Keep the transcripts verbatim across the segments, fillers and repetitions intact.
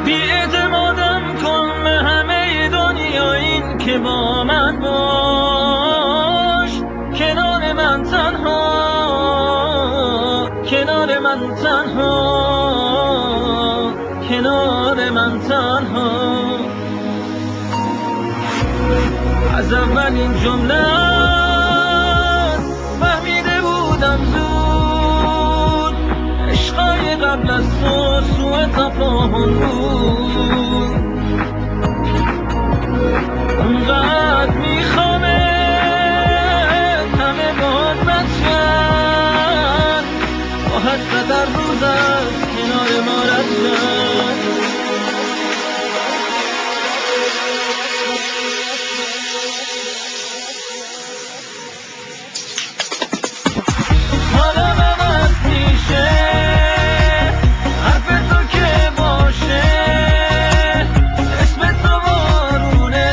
بی‌اعتمادم کن به همه دنیا، این که با من باش، کنار من تنها، کنار من تنها، کنار من تنها. از اولین جمله‌ات فهمیده بودم زود، عشقای قبل از تو سوء تفاهم بود. اونقدر میخوامت همه باد بچن، با حسرت هر روز از کنار ما رد شن. حالا عوض میشه حرف تو که باشه، اسم تو بارونه،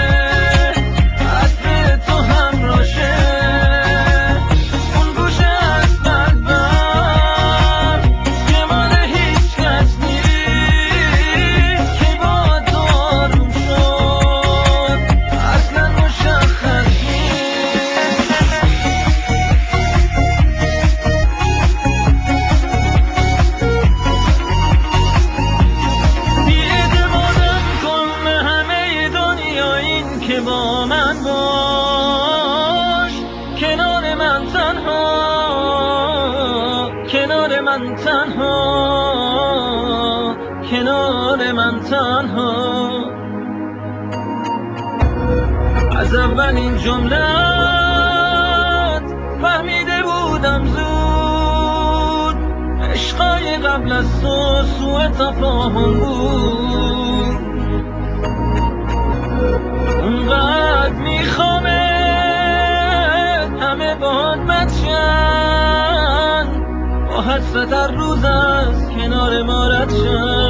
عطر تو همراشه. اون گوشه از قلبم که مال هیچ کس نیست، که با تو آروم شد اصلا مشخص نیست. بی‌اعتمادم کن به همه دنیا، این که با من باش، کنار من تنها، کنار من تنها، کنار من تنها. از اولین جمله‌ات فهمیده بودم زود، عشقای قبل از تو سوء تفاهم بود. اونقدر میخوامت همه باد بچن، با حسرت هر روز از کنار ما رد شن.